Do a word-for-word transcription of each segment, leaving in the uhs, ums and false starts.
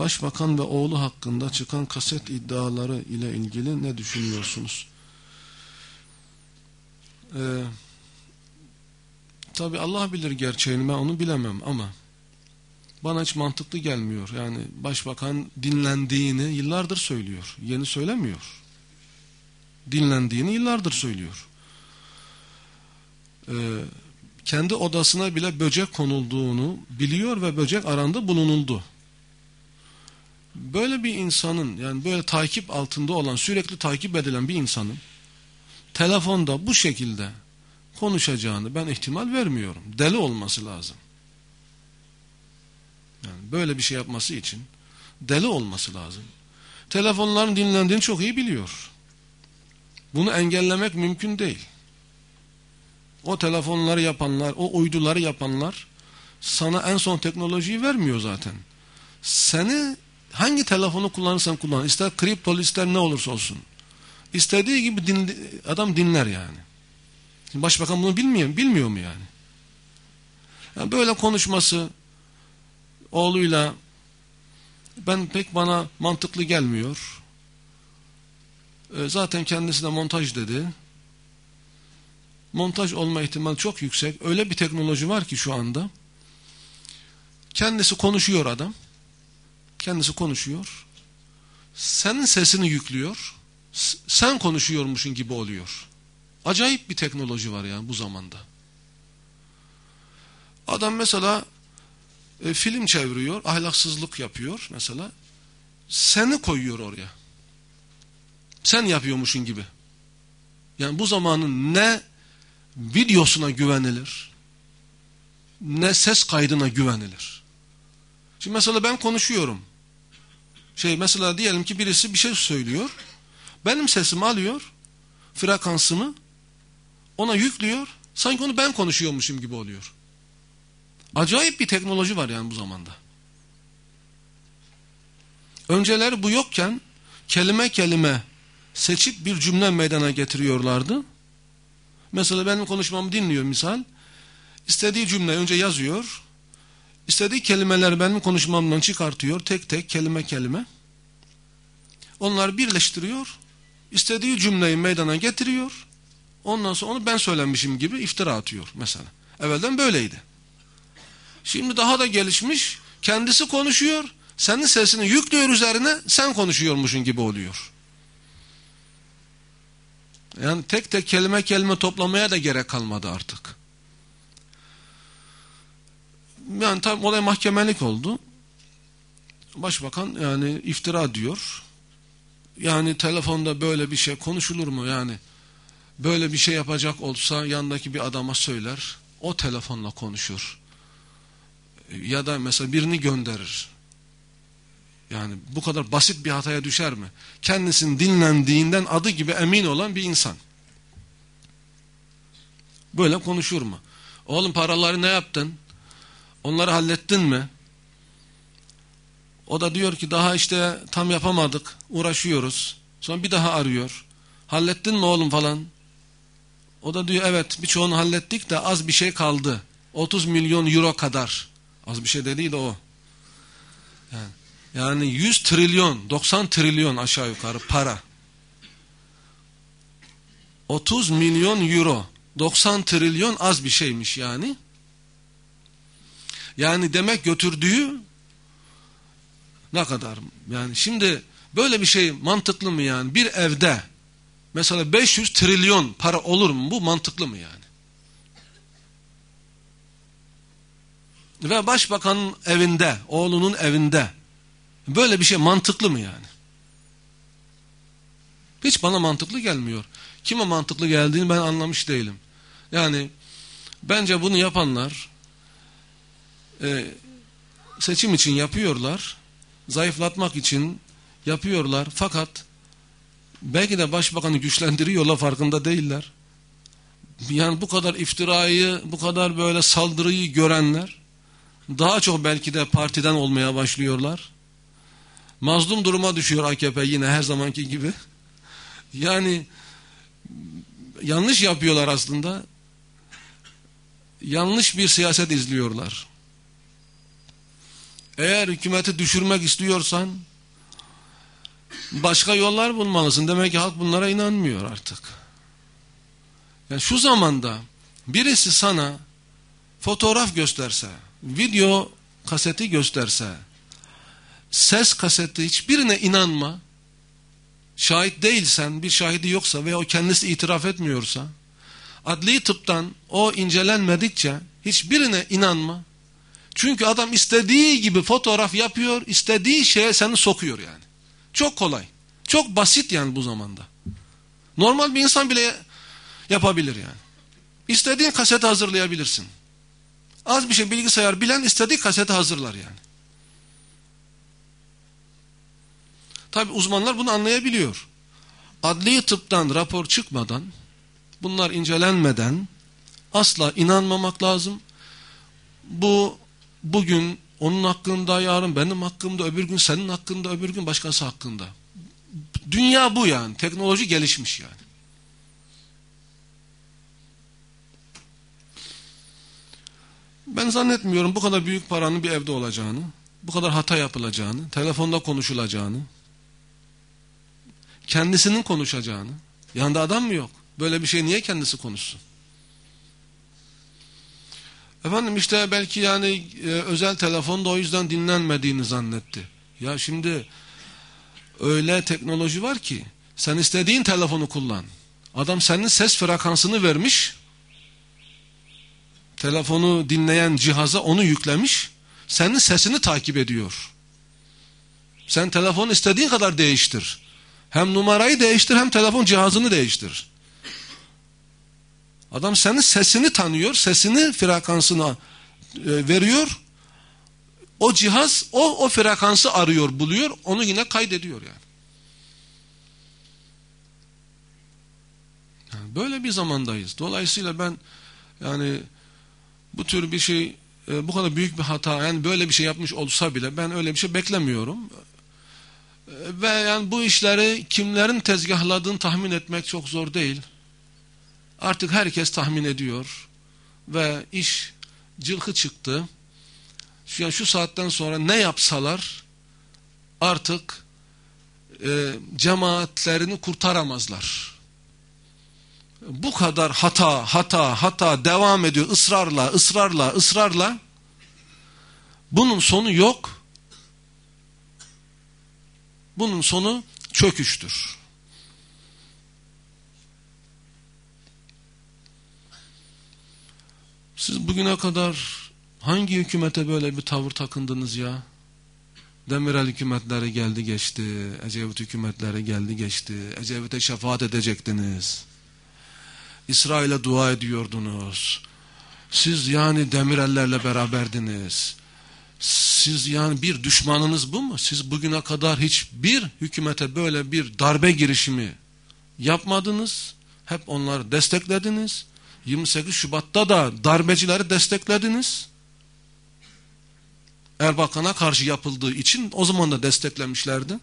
Başbakan ve oğlu hakkında çıkan kaset iddiaları ile ilgili ne düşünüyorsunuz? Ee, tabii Allah bilir gerçeğini, ben onu bilemem ama bana hiç mantıklı gelmiyor. Yani başbakan dinlendiğini yıllardır söylüyor. Yeni söylemiyor. Dinlendiğini yıllardır söylüyor. Ee, kendi odasına bile böcek konulduğunu biliyor ve böcek arandı, bulunuldu. Böyle bir insanın, yani böyle takip altında olan, sürekli takip edilen bir insanın telefonda bu şekilde konuşacağını ben ihtimal vermiyorum. Deli olması lazım. Yani böyle bir şey yapması için deli olması lazım. Telefonların dinlendiğini çok iyi biliyor. Bunu engellemek mümkün değil. O telefonları yapanlar, o uyduları yapanlar sana en son teknolojiyi vermiyor zaten. Seni hangi telefonu kullanırsan kullan, ister kriptolu ister ne olursa olsun, İstediği gibi dinle, adam dinler yani. Şimdi başbakan bunu bilmiyor, bilmiyor mu yani? Yani böyle konuşması oğluyla ben pek bana mantıklı gelmiyor. E, zaten kendisi de montaj dedi. Montaj olma ihtimali çok yüksek. Öyle bir teknoloji var ki şu anda. Kendisi konuşuyor adam. Kendisi konuşuyor. Senin sesini yüklüyor. Sen konuşuyormuşsun gibi oluyor. Acayip bir teknoloji var yani bu zamanda. Adam mesela e, film çeviriyor, ahlaksızlık yapıyor mesela. Seni koyuyor oraya. Sen yapıyormuşsun gibi. Yani bu zamanın ne videosuna güvenilir, ne ses kaydına güvenilir. Şimdi mesela ben konuşuyorum. Şey mesela diyelim ki birisi bir şey söylüyor. Benim sesimi alıyor, frekansımı ona yüklüyor. Sanki onu ben konuşuyormuşum gibi oluyor. Acayip bir teknoloji var yani bu zamanda. Önceleri bu yokken kelime kelime seçip bir cümle meydana getiriyorlardı. Mesela benim konuşmamı dinliyor misal. İstediği cümleyi önce yazıyor. İstediği kelimeleri benim konuşmamdan çıkartıyor. Tek tek kelime kelime. Onları birleştiriyor. İstediği cümleyi meydana getiriyor. Ondan sonra onu ben söylemişim gibi iftira atıyor mesela. Evvelden böyleydi. Şimdi daha da gelişmiş. Kendisi konuşuyor. Senin sesini yüklüyor üzerine, sen konuşuyormuşsun gibi oluyor. Yani tek tek kelime kelime toplamaya da gerek kalmadı artık. Yani tabi olay mahkemelik oldu. Başbakan yani iftira diyor. Yani telefonda böyle bir şey konuşulur mu yani? Böyle bir şey yapacak olsa yanındaki bir adama söyler. O telefonla konuşur. Ya da mesela birini gönderir. Yani bu kadar basit bir hataya düşer mi? Kendisinin dinlendiğinden adı gibi emin olan bir insan. Böyle konuşur mu? Oğlum paraları ne yaptın? Onları hallettin mi? O da diyor ki daha işte tam yapamadık. Uğraşıyoruz. Sonra bir daha arıyor. Hallettin mi oğlum falan? O da diyor evet birçoğunu hallettik de az bir şey kaldı. otuz milyon euro kadar. Az bir şey dediği de o. Yani, yani yüz trilyon, doksan trilyon aşağı yukarı para. otuz milyon euro. doksan trilyon az bir şeymiş yani. Yani demek götürdüğü ne kadar? Yani şimdi böyle bir şey mantıklı mı yani? Bir evde mesela beş yüz trilyon para olur mu? Bu mantıklı mı yani? Ve başbakanın evinde, oğlunun evinde böyle bir şey mantıklı mı yani? Hiç bana mantıklı gelmiyor. Kime mantıklı geldiğini ben anlamış değilim. Yani bence bunu yapanlar e, seçim için yapıyorlar, zayıflatmak için yapıyorlar. Fakat belki de başbakanı güçlendiriyorlar, farkında değiller. Yani bu kadar iftirayı, bu kadar böyle saldırıyı görenler daha çok belki de partiden olmaya başlıyorlar. Mazlum duruma düşüyor A K P yine her zamanki gibi. Yani yanlış yapıyorlar aslında. Yanlış bir siyaset izliyorlar. Eğer hükümeti düşürmek istiyorsan başka yollar bulmalısın. Demek ki halk bunlara inanmıyor artık. Yani şu zamanda birisi sana fotoğraf gösterse, video kaseti gösterse, ses kaseti, hiçbirine inanma. Şahit değilsen, bir şahidi yoksa veya o kendisi itiraf etmiyorsa, adli tıptan o incelenmedikçe hiçbirine inanma. Çünkü adam istediği gibi fotoğraf yapıyor, istediği şeye seni sokuyor yani. Çok kolay. Çok basit yani bu zamanda. Normal bir insan bile yapabilir yani. İstediğin kaseti hazırlayabilirsin. Az bir şey bilgisayar bilen istediği kaseti hazırlar yani. Tabi uzmanlar bunu anlayabiliyor. Adli tıptan rapor çıkmadan, bunlar incelenmeden asla inanmamak lazım. Bu bugün onun hakkında, yarın benim hakkımda, öbür gün senin hakkında, öbür gün başkası hakkında. Dünya bu yani. Teknoloji gelişmiş yani. Ben zannetmiyorum bu kadar büyük paranın bir evde olacağını, bu kadar hata yapılacağını, telefonda konuşulacağını, kendisinin konuşacağını. Yanında adam mı yok? Böyle bir şey niye kendisi konuşsun? Efendim işte belki yani e, özel telefonda o yüzden dinlenmediğini zannetti. Ya şimdi öyle teknoloji var ki sen istediğin telefonu kullan. Adam senin ses frekansını vermiş. Telefonu dinleyen cihaza onu yüklemiş. Senin sesini takip ediyor. Sen telefonu istediğin kadar değiştir. Hem numarayı değiştir hem telefon cihazını değiştir. Adam senin sesini tanıyor, sesini frekansına e, veriyor. O cihaz o o frekansı arıyor, buluyor, onu yine kaydediyor yani. Yani böyle bir zamandayız. Dolayısıyla ben yani bu tür bir şey, e, bu kadar büyük bir hata, yani böyle bir şey yapmış olsa bile ben öyle bir şey beklemiyorum. E, ve yani bu işleri kimlerin tezgahladığını tahmin etmek çok zor değil. Artık herkes tahmin ediyor ve iş cılkı çıktı. Şu, yani şu saatten sonra ne yapsalar artık e, cemaatlerini kurtaramazlar. Bu kadar hata, hata, hata devam ediyor ısrarla, ısrarla, ısrarla. Bunun sonu yok. Bunun sonu çöküştür. Siz bugüne kadar hangi hükümete böyle bir tavır takındınız ya? Demirel hükümetleri geldi geçti, Ecevit hükümetleri geldi geçti, Ecevit'e şefaat edecektiniz. İsrail'e dua ediyordunuz. Siz yani Demirellerle beraberdiniz. Siz yani bir düşmanınız bu mu? Siz bugüne kadar hiçbir hükümete böyle bir darbe girişimi yapmadınız. Hep onları desteklediniz. yirmi sekiz Şubat'ta da darbecileri desteklediniz. Erbakan'a karşı yapıldığı için o zaman da desteklemişlerdi.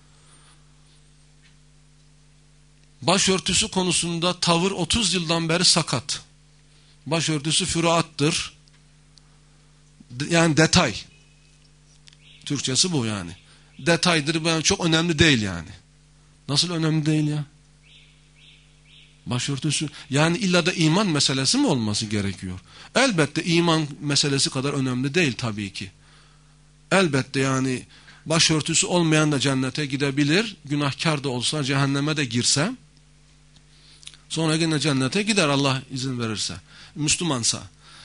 Başörtüsü konusunda tavır otuz yıldan beri sakat. Başörtüsü füraattır. Yani detay. Türkçesi bu yani. Detaydır, yani çok önemli değil yani. Nasıl önemli değil ya? Başörtüsü yani illa da iman meselesi mi olması gerekiyor? Elbette iman meselesi kadar önemli değil tabii ki. Elbette yani başörtüsü olmayan da cennete gidebilir. Günahkar da olsa, cehenneme de girse. Sonra yine cennete gider Allah izin verirse. Müslümansa.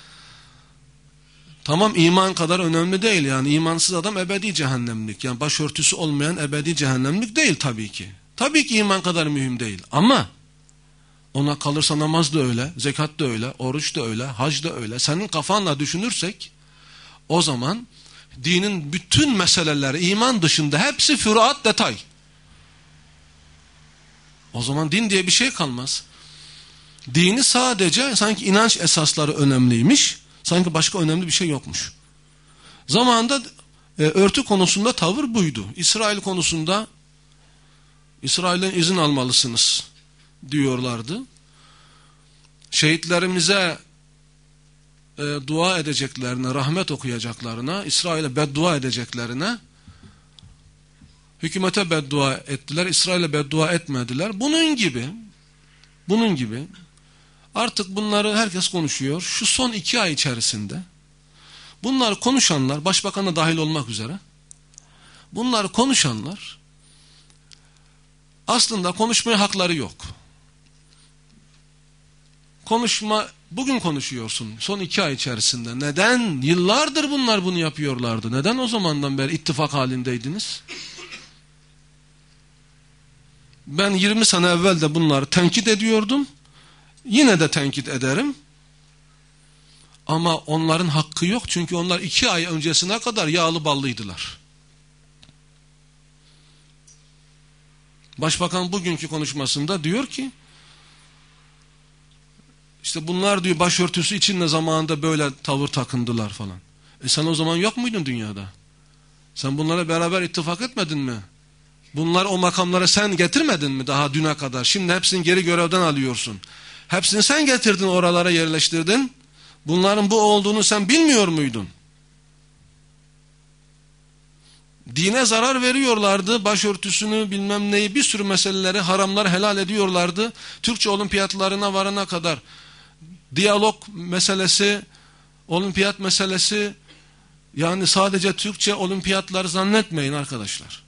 Tamam, iman kadar önemli değil yani. İmansız adam ebedi cehennemlik. Yani başörtüsü olmayan ebedi cehennemlik değil tabii ki. Tabii ki iman kadar mühim değil. Ama ona kalırsa namaz da öyle, zekat da öyle, oruç da öyle, hac da öyle. Senin kafanla düşünürsek o zaman dinin bütün meseleleri iman dışında hepsi füruat, detay. O zaman din diye bir şey kalmaz. Dini sadece sanki inanç esasları önemliymiş, sanki başka önemli bir şey yokmuş. Zamanında e, örtü konusunda tavır buydu. İsrail konusunda İsrail'den izin almalısınız diyorlardı. Şehitlerimize e, dua edeceklerine, rahmet okuyacaklarına, İsrail'e beddua edeceklerine, hükümete beddua ettiler, İsrail'e beddua etmediler. Bunun gibi, bunun gibi artık bunları herkes konuşuyor. Şu son iki ay içerisinde bunlar konuşanlar, başbakan da dahil olmak üzere, bunlar konuşanlar aslında konuşmaya hakları yok. Konuşma, bugün konuşuyorsun son iki ay içerisinde. Neden? Yıllardır bunlar bunu yapıyorlardı. Neden o zamandan beri ittifak halindeydiniz? Ben yirmi sene evvel de bunları tenkit ediyordum. Yine de tenkit ederim. Ama onların hakkı yok. Çünkü onlar iki ay öncesine kadar yağlı ballıydılar. Başbakan bugünkü konuşmasında diyor ki, İşte bunlar diyor başörtüsü için de zamanında böyle tavır takındılar falan. E sen o zaman yok muydun dünyada? Sen bunlara beraber ittifak etmedin mi? Bunlar o makamlara sen getirmedin mi daha düne kadar? Şimdi hepsini geri görevden alıyorsun. Hepsini sen getirdin, oralara yerleştirdin. Bunların bu olduğunu sen bilmiyor muydun? Dine zarar veriyorlardı. Başörtüsünü bilmem neyi, bir sürü meseleleri, haramları helal ediyorlardı. Türkçe olimpiyatlarına varana kadar. Diyalog meselesi, olimpiyat meselesi, yani sadece Türkçe olimpiyatları zannetmeyin arkadaşlar.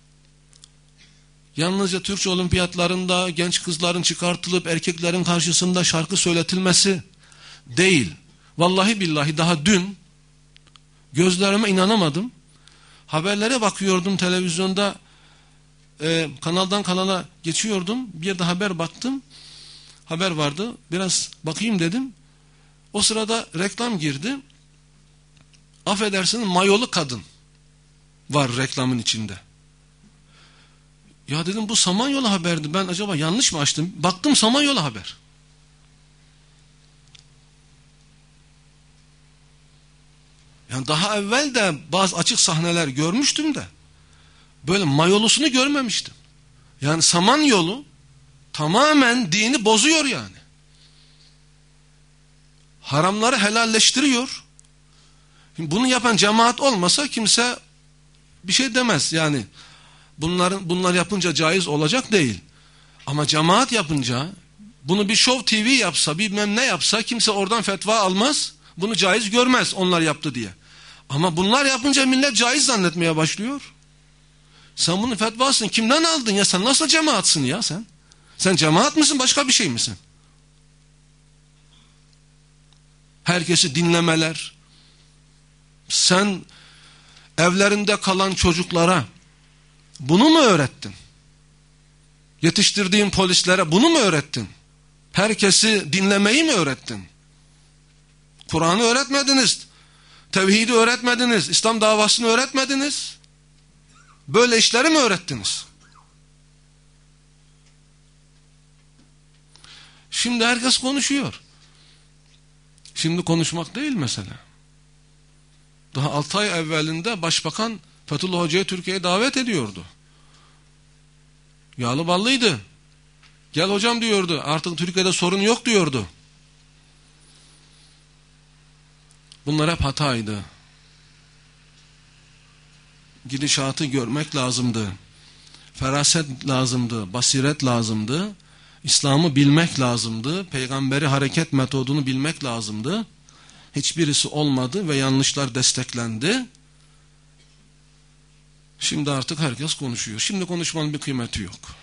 Yalnızca Türkçe olimpiyatlarında genç kızların çıkartılıp erkeklerin karşısında şarkı söyletilmesi değil. Vallahi billahi daha dün gözlerime inanamadım. Haberlere bakıyordum televizyonda, e, kanaldan kanala geçiyordum. Bir yerde haber baktım. Haber vardı. Biraz bakayım dedim. O sırada reklam girdi. Affedersiniz, mayolu kadın var reklamın içinde. Ya dedim bu Samanyolu haberdi. Ben acaba yanlış mı açtım? Baktım Samanyolu haber. Yani daha evvel de bazı açık sahneler görmüştüm de böyle mayolusunu görmemiştim. Yani Samanyolu tamamen dini bozuyor yani. Haramları helalleştiriyor. Bunu yapan cemaat olmasa kimse bir şey demez. Yani bunların bunlar yapınca caiz olacak değil. Ama cemaat yapınca, bunu bir Show T V yapsa, bilmem ne yapsa kimse oradan fetva almaz. Bunu caiz görmez onlar yaptı diye. Ama bunlar yapınca millet caiz zannetmeye başlıyor. Sen bunun fetvasını kimden aldın ya? Sen nasıl cemaatsın ya sen? Sen cemaat mısın, başka bir şey misin? Herkesi dinlemeler. Sen evlerinde kalan çocuklara bunu mu öğrettin? Yetiştirdiğin polislere bunu mu öğrettin? Herkesi dinlemeyi mi öğrettin? Kur'an'ı öğretmediniz. Tevhidi öğretmediniz. İslam davasını öğretmediniz. Böyle işleri mi öğrettiniz? Şimdi herkes konuşuyor. Şimdi konuşmak değil mesele. Daha altı ay evvelinde Başbakan Fethullah Hoca'yı Türkiye'ye davet ediyordu. Yağlı ballıydı. Gel hocam diyordu. Artık Türkiye'de sorun yok diyordu. Bunlar hep hataydı. Gidişatı görmek lazımdı. Feraset lazımdı. Basiret lazımdı. İslam'ı bilmek lazımdı. Peygamberi hareket metodunu bilmek lazımdı. Hiçbirisi olmadı ve yanlışlar desteklendi. Şimdi artık herkes konuşuyor. Şimdi konuşmanın bir kıymeti yok.